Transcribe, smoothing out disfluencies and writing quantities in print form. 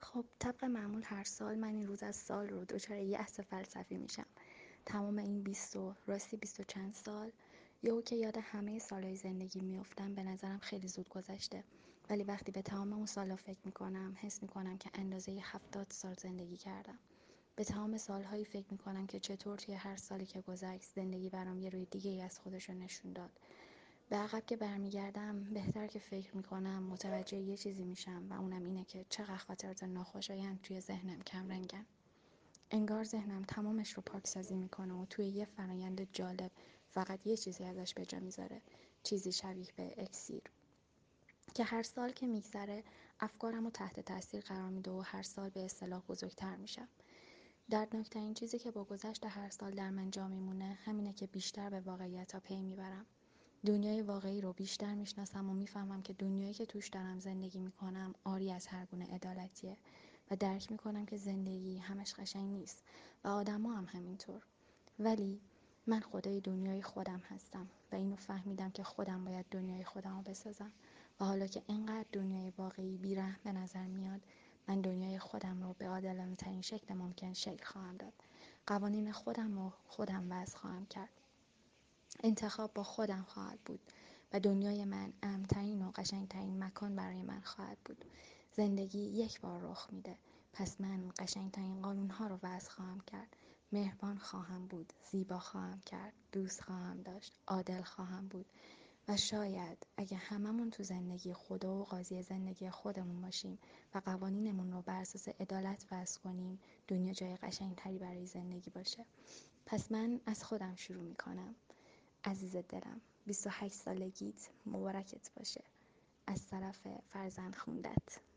خب طبق معمول هر سال من این روز از سال رو دچار یأس فلسفی میشم. تمام این 20 راستی 20 و چند سال یهو که یاد همه سالهای زندگی میافتم به نظرم خیلی زود گذشته، ولی وقتی به تمام اون سالا فکر میکنم حس میکنم که اندازه 70 سال زندگی کردم. به تمام سالهایی فکر میکنم که چطور توی هر سالی که گذشت زندگی برام یه روی دیگه ای از خودش رو نشون داد. به عقب که برمیگردم بهتر که فکر میکنم متوجه یه چیزی میشم و اونم اینه که چقدر خاطرات ناخوشایند توی ذهنم کم رنگن. انگار ذهنم تمامش رو پاکسازی میکنه و توی یه فرایند جالب فقط یه چیزی ازش به جا میذاره، چیزی شبیه به اکسیر که هر سال که میگذره افکارم رو تحت تاثیر قرار میده و هر سال به اصطلاح بزرگتر میشم. دردناکترین چیزی که با گذشت هر سال در من جا میمونه همینه که بیشتر به واقعیت‌ها پی میبرم. دنیای واقعی رو بیشتر میشناسم و میفهمم که دنیایی که توش دارم زندگی میکنم عاری از هر گونه عدالتیه و درک میکنم که زندگی همش قشنگ نیست و آدما هم همینطور. ولی من خدای دنیای خودم هستم و اینو فهمیدم که خودم باید دنیای خودم رو بسازم و حالا که اینقدر دنیای واقعی بی‌رحم به نظر میاد، من دنیای خودم رو به عادلانه ترین شکل ممکن شکل خواهم داد. قوانین خودم رو خودم وضع خواهم کرد. انتخاب با خودم خواهد بود و دنیای من امن‌ترین و قشنگترین مکان برای من خواهد بود. زندگی یک بار رخ میده، پس من قشنگترین قانونها رو وضع خواهم کرد. مهربان خواهم بود، زیبا خواهم کرد، دوست خواهم داشت، عادل خواهم بود و شاید اگه هممون تو زندگی خدا و قاضی زندگی خودمون باشیم و قوانینمون رو بر اساس عدالت وضع کنیم، دنیا جای قشنگتری برای زندگی باشه. پس من از خودم شروع میکنم. عزیز دلم، 28 سالگیت مبارکت باشه. از طرف فرزند خوندت.